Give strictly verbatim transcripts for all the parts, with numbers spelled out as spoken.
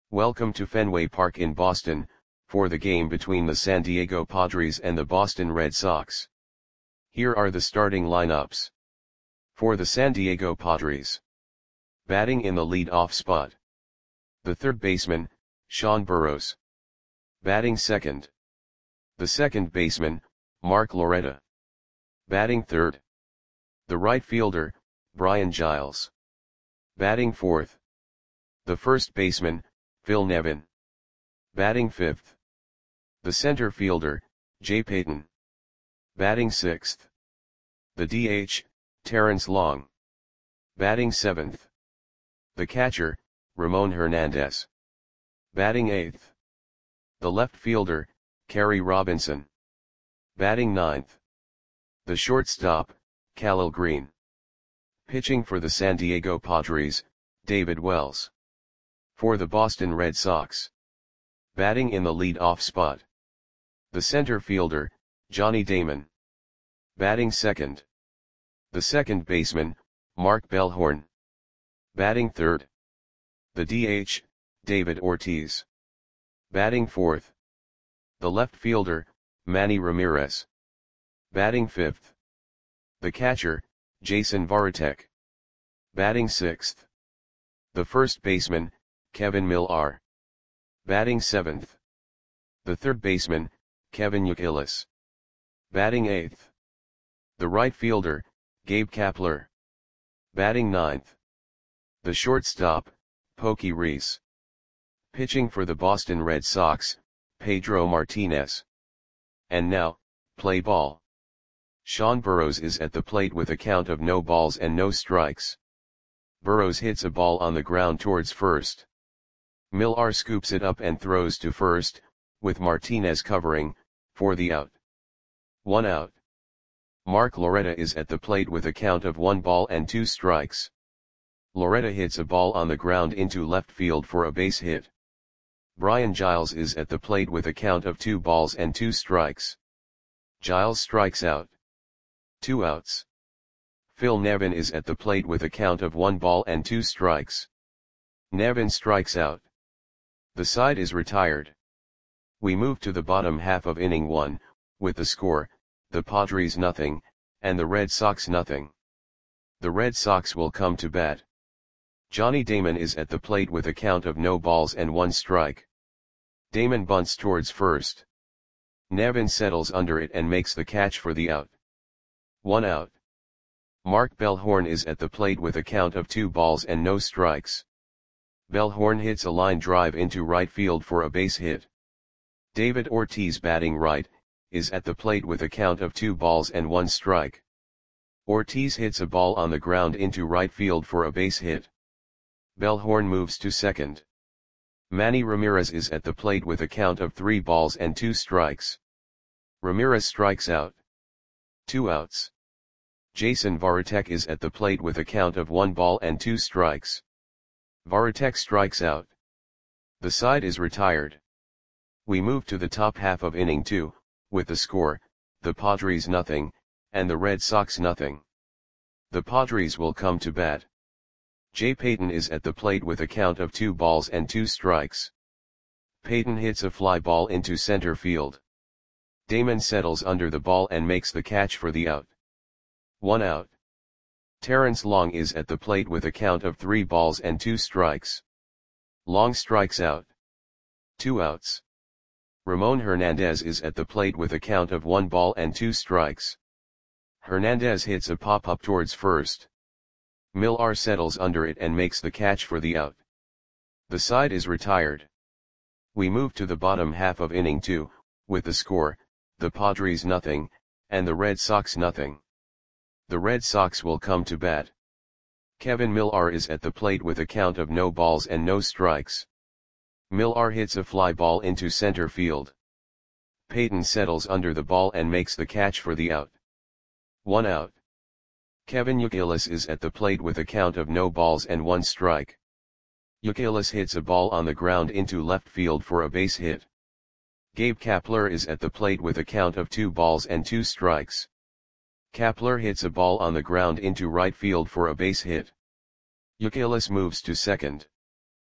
Welcome to Fenway Park in Boston, for the game between the San Diego Padres and the Boston Red Sox. Here are the starting lineups. For the San Diego Padres. Batting in the lead-off spot. The third baseman, Sean Burroughs. Batting second. The second baseman, Mark Loretta. Batting third. The right fielder, Brian Giles. Batting fourth. The first baseman, Phil Nevin. Batting fifth. The center fielder, Jay Payton. Batting sixth. The D H, Terrence Long. Batting seventh. The catcher, Ramon Hernandez. Batting eighth. The left fielder, Kerry Robinson. Batting ninth. The shortstop, Khalil Green. Pitching for the San Diego Padres, David Wells. For the Boston Red Sox. Batting in the lead-off spot. The center fielder, Johnny Damon. Batting second. The second baseman, Mark Bellhorn. Batting third. The D H, David Ortiz. Batting fourth. The left fielder, Manny Ramirez. Batting fifth. The catcher, Jason Varitek. Batting sixth. The first baseman, Kevin Millar. Batting seventh. The third baseman, Kevin Youkilis. Batting eighth. The right fielder, Gabe Kapler. Batting ninth. The shortstop, Pokey Reese. Pitching for the Boston Red Sox, Pedro Martinez. And now, play ball. Sean Burroughs is at the plate with a count of no balls and no strikes. Burroughs hits a ball on the ground towards first. Millar scoops it up and throws to first, with Martinez covering, for the out. One out. Mark Loretta is at the plate with a count of one ball and two strikes. Loretta hits a ball on the ground into left field for a base hit. Brian Giles is at the plate with a count of two balls and two strikes. Giles strikes out. Two outs. Phil Nevin is at the plate with a count of one ball and two strikes. Nevin strikes out. The side is retired. We move to the bottom half of inning one, with the score, the Padres nothing, and the Red Sox nothing. The Red Sox will come to bat. Johnny Damon is at the plate with a count of no balls and one strike. Damon bunts towards first. Nevin settles under it and makes the catch for the out. One out. Mark Bellhorn is at the plate with a count of two balls and no strikes. Bellhorn hits a line drive into right field for a base hit. David Ortiz, batting right, is at the plate with a count of two balls and one strike. Ortiz hits a ball on the ground into right field for a base hit. Bellhorn moves to second. Manny Ramirez is at the plate with a count of three balls and two strikes. Ramirez strikes out. Two outs. Jason Varitek is at the plate with a count of one ball and two strikes. Varitek strikes out. The side is retired. We move to the top half of inning two, with the score, the Padres nothing, and the Red Sox nothing. The Padres will come to bat. Jay Payton is at the plate with a count of two balls and two strikes. Payton hits a fly ball into center field. Damon settles under the ball and makes the catch for the out. One out. Terrence Long is at the plate with a count of three balls and two strikes. Long strikes out. Two outs. Ramon Hernandez is at the plate with a count of one ball and two strikes. Hernandez hits a pop-up towards first. Millar settles under it and makes the catch for the out. The side is retired. We move to the bottom half of inning two, with the score, the Padres nothing, and the Red Sox nothing. The Red Sox will come to bat. Kevin Millar is at the plate with a count of no balls and no strikes. Millar hits a fly ball into center field. Payton settles under the ball and makes the catch for the out. One out. Kevin Youkilis is at the plate with a count of no balls and one strike. Youkilis hits a ball on the ground into left field for a base hit. Gabe Kapler is at the plate with a count of two balls and two strikes. Kapler hits a ball on the ground into right field for a base hit. Youkilis moves to second.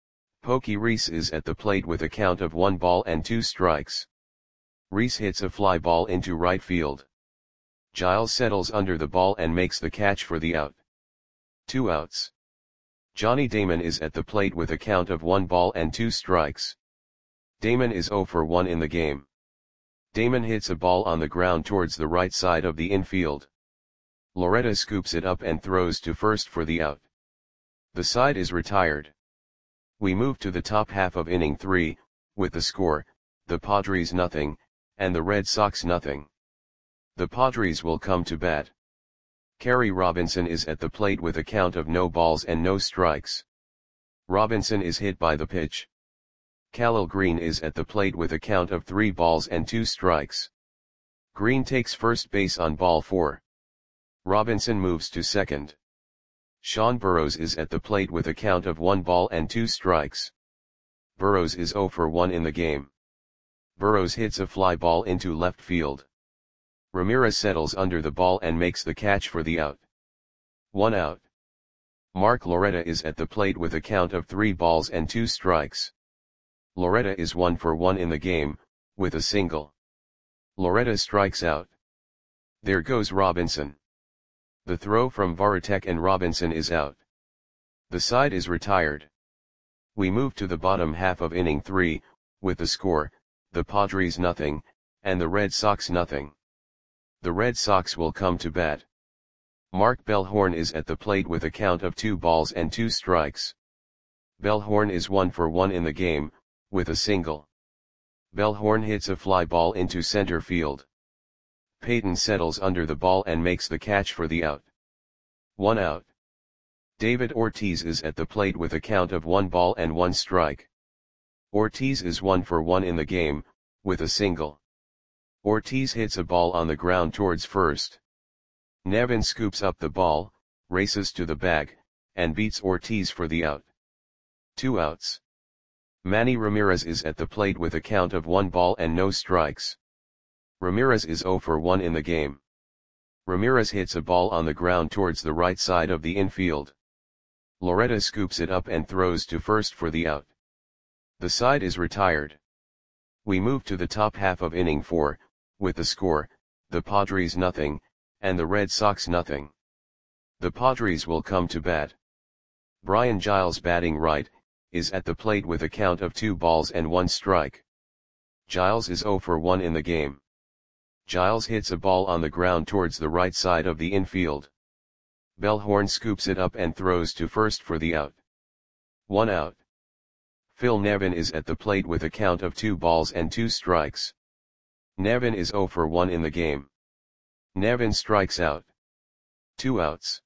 Pokey Reese is at the plate with a count of one ball and two strikes. Reese hits a fly ball into right field. Giles settles under the ball and makes the catch for the out. Two outs. Johnny Damon is at the plate with a count of one ball and two strikes. Damon is oh for one in the game. Damon hits a ball on the ground towards the right side of the infield. Loretta scoops it up and throws to first for the out. The side is retired. We move to the top half of inning three, with the score, the Padres nothing, and the Red Sox nothing. The Padres will come to bat. Kerry Robinson is at the plate with a count of no balls and no strikes. Robinson is hit by the pitch. Khalil Green is at the plate with a count of three balls and two strikes. Green takes first base on ball four. Robinson moves to second. Sean Burrows is at the plate with a count of one ball and two strikes. Burrows is oh for one in the game. Burrows hits a fly ball into left field. Ramirez settles under the ball and makes the catch for the out. One out. Mark Loretta is at the plate with a count of three balls and two strikes. Loretta is one for one in the game, with a single. Loretta strikes out. There goes Robinson. The throw from Varitek and Robinson is out. The side is retired. We move to the bottom half of inning three, with the score, the Padres nothing, and the Red Sox nothing. The Red Sox will come to bat. Mark Bellhorn is at the plate with a count of two balls and two strikes. Bellhorn is one for one in the game, with a single. Bellhorn hits a fly ball into center field. Peyton settles under the ball and makes the catch for the out. One out. David Ortiz is at the plate with a count of one ball and one strike. Ortiz is one for one in the game, with a single. Ortiz hits a ball on the ground towards first. Nevin scoops up the ball, races to the bag, and beats Ortiz for the out. Two outs. Manny Ramirez is at the plate with a count of one ball and no strikes. Ramirez is oh for one in the game. Ramirez hits a ball on the ground towards the right side of the infield. Loretta scoops it up and throws to first for the out. The side is retired. We move to the top half of inning four, with the score, the Padres nothing, and the Red Sox nothing. The Padres will come to bat. Brian Giles, batting right, is at the plate with a count of two balls and one strike. Giles is oh for one in the game. Giles hits a ball on the ground towards the right side of the infield. Bellhorn scoops it up and throws to first for the out. One out. Phil Nevin is at the plate with a count of two balls and two strikes. Nevin is oh for one in the game. Nevin strikes out. Two outs.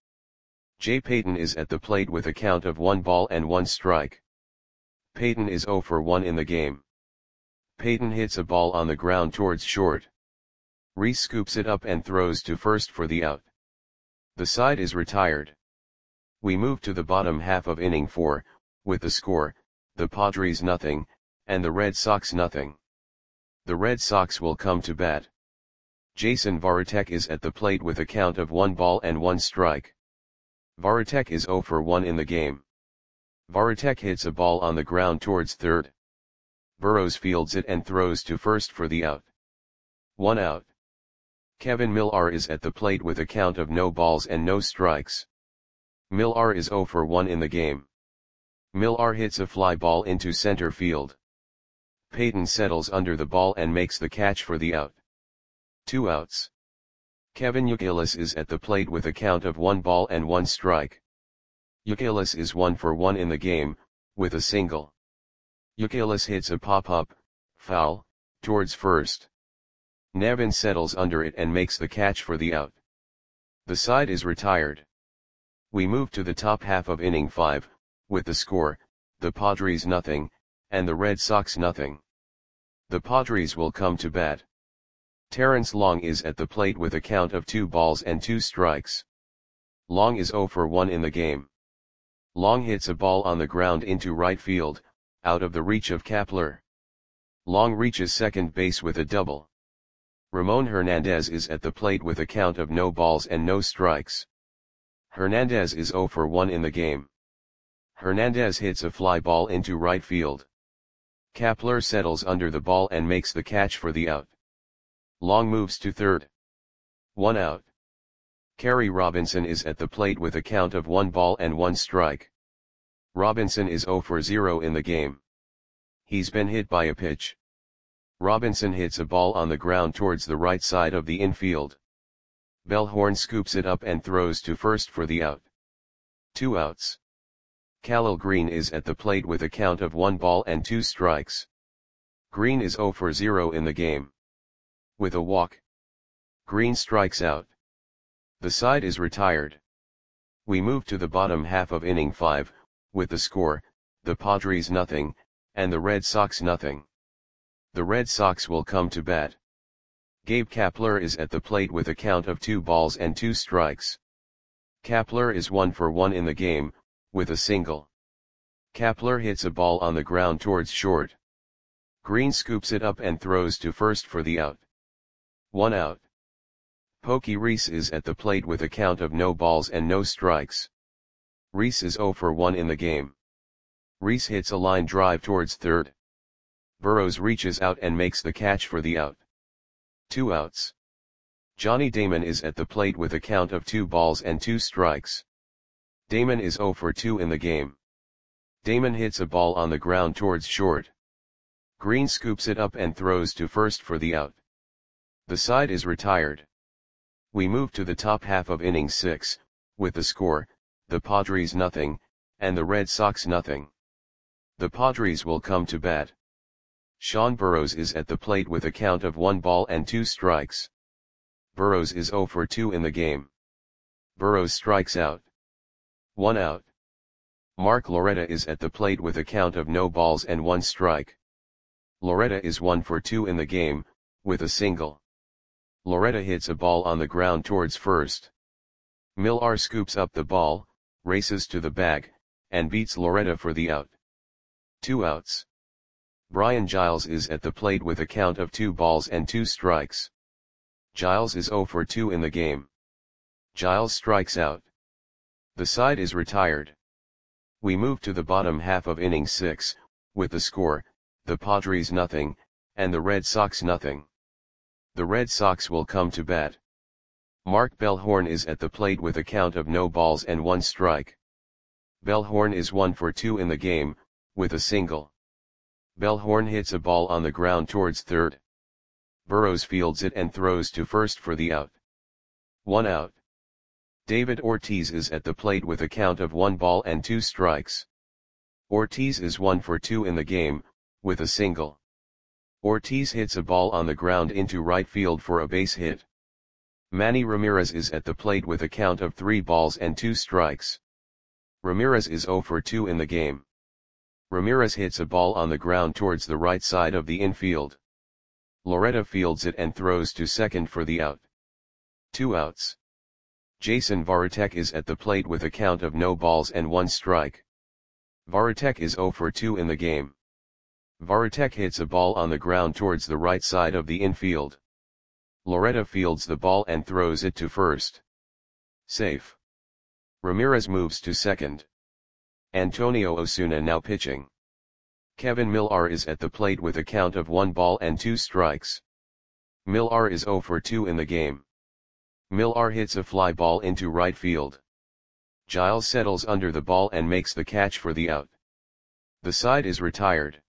Jay Payton is at the plate with a count of one ball and one strike. Payton is oh for one in the game. Payton hits a ball on the ground towards short. Reese scoops it up and throws to first for the out. The side is retired. We move to the bottom half of inning four, with the score, the Padres nothing, and the Red Sox nothing. The Red Sox will come to bat. Jason Varitek is at the plate with a count of one ball and one strike. Varitek is oh for one in the game. Varitek hits a ball on the ground towards third. Burrows fields it and throws to first for the out. One out. Kevin Millar is at the plate with a count of no balls and no strikes. Millar is oh for one in the game. Millar hits a fly ball into center field. Payton settles under the ball and makes the catch for the out. Two outs. Kevin Youkilis is at the plate with a count of one ball and one strike. Youkilis is one for one in the game, with a single. Youkilis hits a pop-up, foul, towards first. Nevin settles under it and makes the catch for the out. The side is retired. We move to the top half of inning five, with the score, the Padres nothing, and the Red Sox nothing. The Padres will come to bat. Terrence Long is at the plate with a count of two balls and two strikes. Long is oh for one in the game. Long hits a ball on the ground into right field, out of the reach of Kapler. Long reaches second base with a double. Ramon Hernandez is at the plate with a count of no balls and no strikes. Hernandez is oh for one in the game. Hernandez hits a fly ball into right field. Kapler settles under the ball and makes the catch for the out. Long moves to third. One out. Kerry Robinson is at the plate with a count of one ball and one strike. Robinson is zero for zero in the game. He's been hit by a pitch. Robinson hits a ball on the ground towards the right side of the infield. Bellhorn scoops it up and throws to first for the out. Two outs. Khalil Green is at the plate with a count of one ball and two strikes. Green is zero for zero in the game. With a walk, Green strikes out. The side is retired. We move to the bottom half of inning five, with the score, the Padres nothing, and the Red Sox nothing. The Red Sox will come to bat. Gabe Kapler is at the plate with a count of two balls and two strikes. Kapler is one for one in the game, with a single. Kapler hits a ball on the ground towards short. Green scoops it up and throws to first for the out. One out. Pokey Reese is at the plate with a count of no balls and no strikes. Reese is zero for one in the game. Reese hits a line drive towards third. Burrows reaches out and makes the catch for the out. Two outs. Johnny Damon is at the plate with a count of two balls and two strikes. Damon is zero for two in the game. Damon hits a ball on the ground towards short. Green scoops it up and throws to first for the out. The side is retired. We move to the top half of inning six, with the score, the Padres nothing, and the Red Sox nothing. The Padres will come to bat. Sean Burrows is at the plate with a count of one ball and two strikes. Burrows is zero for two in the game. Burrows strikes out. One out. Mark Loretta is at the plate with a count of no balls and one strike. Loretta is one for two in the game, with a single. Loretta hits a ball on the ground towards first. Millar scoops up the ball, races to the bag, and beats Loretta for the out. Two outs. Brian Giles is at the plate with a count of two balls and two strikes. Giles is zero for two in the game. Giles strikes out. The side is retired. We move to the bottom half of inning six, with the score, the Padres nothing, and the Red Sox nothing. The Red Sox will come to bat. Mark Bellhorn is at the plate with a count of no balls and one strike. Bellhorn is one for two in the game, with a single. Bellhorn hits a ball on the ground towards third. Burrows fields it and throws to first for the out. One out. David Ortiz is at the plate with a count of one ball and two strikes. Ortiz is one for two in the game, with a single. Ortiz hits a ball on the ground into right field for a base hit. Manny Ramirez is at the plate with a count of three balls and two strikes. Ramirez is zero for two in the game. Ramirez hits a ball on the ground towards the right side of the infield. Loretta fields it and throws to second for the out. Two outs. Jason Varitek is at the plate with a count of no balls and one strike. Varitek is zero for two in the game. Varitek hits a ball on the ground towards the right side of the infield. Loretta fields the ball and throws it to first. Safe. Ramirez moves to second. Antonio Osuna now pitching. Kevin Millar is at the plate with a count of one ball and two strikes. Millar is zero for two in the game. Millar hits a fly ball into right field. Giles settles under the ball and makes the catch for the out. The side is retired.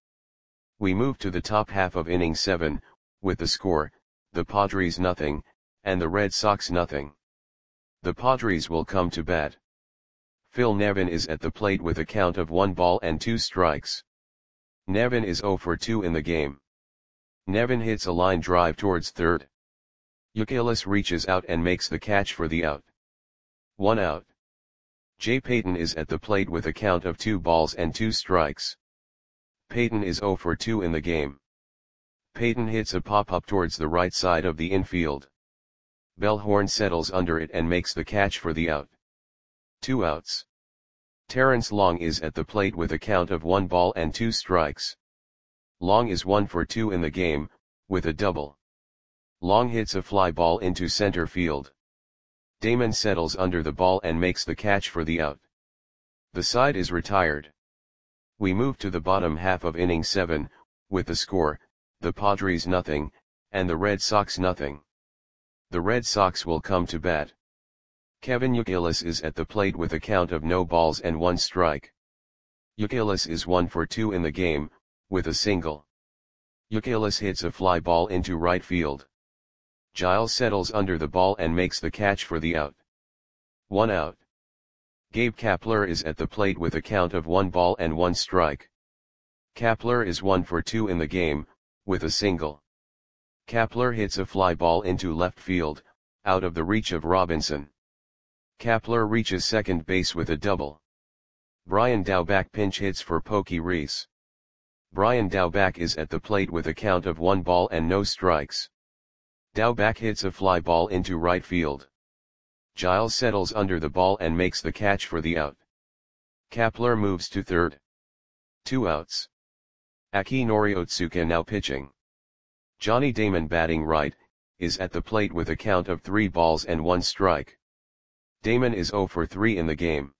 We move to the top half of inning seven, with the score, the Padres nothing, and the Red Sox nothing. The Padres will come to bat. Phil Nevin is at the plate with a count of one ball and two strikes. Nevin is zero for two in the game. Nevin hits a line drive towards third. Youkilis reaches out and makes the catch for the out. One out. Jay Payton is at the plate with a count of two balls and two strikes. Payton is zero for two in the game. Payton hits a pop-up towards the right side of the infield. Bellhorn settles under it and makes the catch for the out. Two outs. Terrence Long is at the plate with a count of one ball and two strikes. Long is one for two in the game, with a double. Long hits a fly ball into center field. Damon settles under the ball and makes the catch for the out. The side is retired. We move to the bottom half of inning seven, with the score, the Padres nothing, and the Red Sox nothing. The Red Sox will come to bat. Kevin Youkilis is at the plate with a count of no balls and one strike. Youkilis is one for two in the game, with a single. Youkilis hits a fly ball into right field. Giles settles under the ball and makes the catch for the out. One out. Gabe Kapler is at the plate with a count of one ball and one strike. Kapler is one for two in the game, with a single. Kapler hits a fly ball into left field, out of the reach of Robinson. Kapler reaches second base with a double. Brian Daubach pinch hits for Pokey Reese. Brian Daubach is at the plate with a count of one ball and no strikes. Daubach hits a fly ball into right field. Giles settles under the ball and makes the catch for the out. Kapler moves to third. Two outs. Akinori Otsuka now pitching. Johnny Damon batting right, is at the plate with a count of three balls and one strike. Damon is zero for three in the game.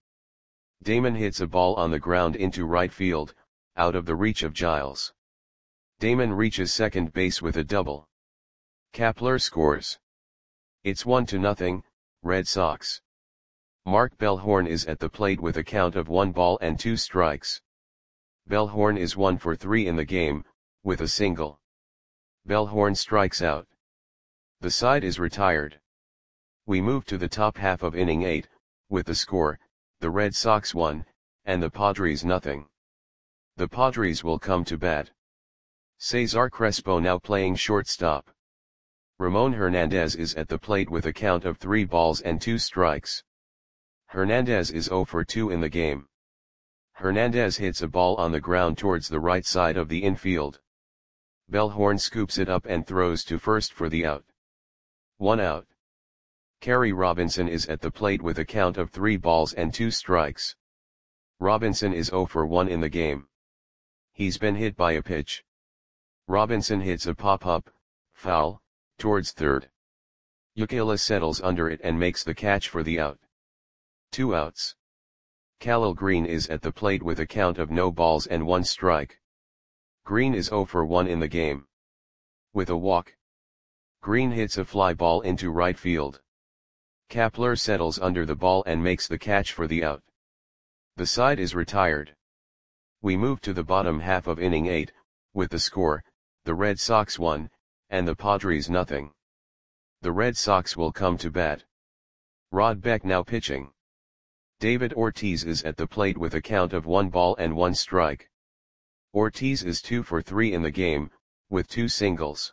Damon hits a ball on the ground into right field, out of the reach of Giles. Damon reaches second base with a double. Kapler scores. It's one to nothing, Red Sox. Mark Bellhorn is at the plate with a count of one ball and two strikes. Bellhorn is one for three in the game, with a single. Bellhorn strikes out. The side is retired. We move to the top half of inning eight, with the score, the Red Sox one, and the Padres nothing. The Padres will come to bat. Cesar Crespo now playing shortstop. Ramon Hernandez is at the plate with a count of three balls and two strikes. Hernandez is zero for two in the game. Hernandez hits a ball on the ground towards the right side of the infield. Bellhorn scoops it up and throws to first for the out. One out. Kerry Robinson is at the plate with a count of three balls and two strikes. Robinson is zero for one in the game. He's been hit by a pitch. Robinson hits a pop-up, foul, towards third. Youkilis settles under it and makes the catch for the out. Two outs. Khalil Green is at the plate with a count of no balls and one strike. Green is zero for one in the game. With a walk. Green hits a fly ball into right field. Kapler settles under the ball and makes the catch for the out. The side is retired. We move to the bottom half of inning eight, with the score, the Red Sox one, and the Padres nothing. The Red Sox will come to bat. Rod Beck now pitching. David Ortiz is at the plate with a count of one ball and one strike. Ortiz is two for three in the game, with two singles.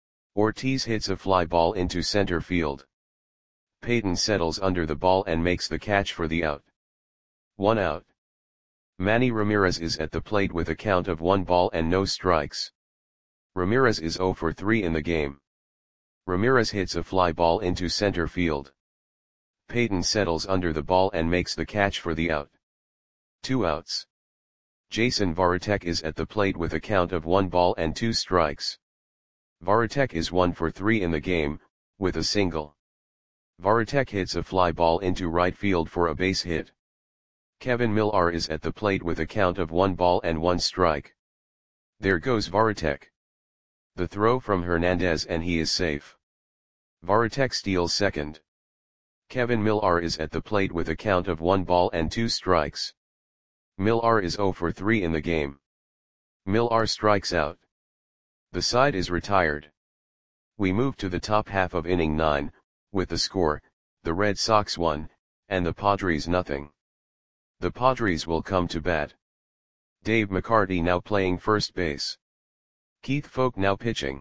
Ortiz hits a fly ball into center field. Payton settles under the ball and makes the catch for the out. One out. Manny Ramirez is at the plate with a count of one ball and no strikes. Ramirez is zero for three in the game. Ramirez hits a fly ball into center field. Payton settles under the ball and makes the catch for the out. Two outs. Jason Varitek is at the plate with a count of one ball and two strikes. Varitek is one for three in the game, with a single. Varitek hits a fly ball into right field for a base hit. Kevin Millar is at the plate with a count of one ball and one strike. There goes Varitek. The throw from Hernandez and he is safe. Varitek steals second. Kevin Millar is at the plate with a count of one ball and two strikes. Millar is zero for three in the game. Millar strikes out. The side is retired. We move to the top half of inning nine, with the score, the Red Sox one, and the Padres nothing. The Padres will come to bat. Dave McCarty now playing first base. Keith Folk now pitching.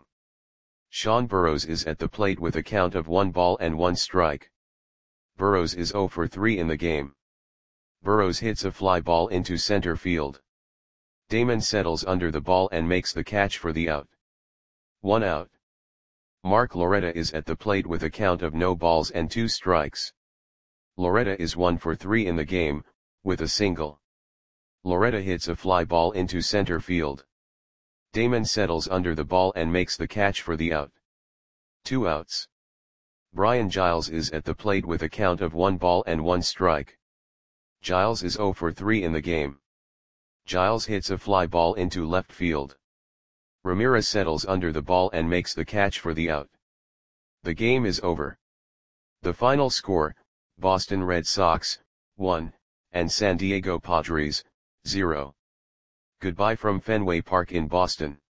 Sean Burrows is at the plate with a count of one ball and one strike. Burrows is zero for three in the game. Burrows hits a fly ball into center field. Damon settles under the ball and makes the catch for the out. One out. Mark Loretta is at the plate with a count of no balls and two strikes. Loretta is one for three in the game, with a single. Loretta hits a fly ball into center field. Damon settles under the ball and makes the catch for the out. Two outs. Brian Giles is at the plate with a count of one ball and one strike. Giles is zero for three in the game. Giles hits a fly ball into left field. Ramirez settles under the ball and makes the catch for the out. The game is over. The final score, Boston Red Sox, one, and San Diego Padres, zero. Goodbye from Fenway Park in Boston.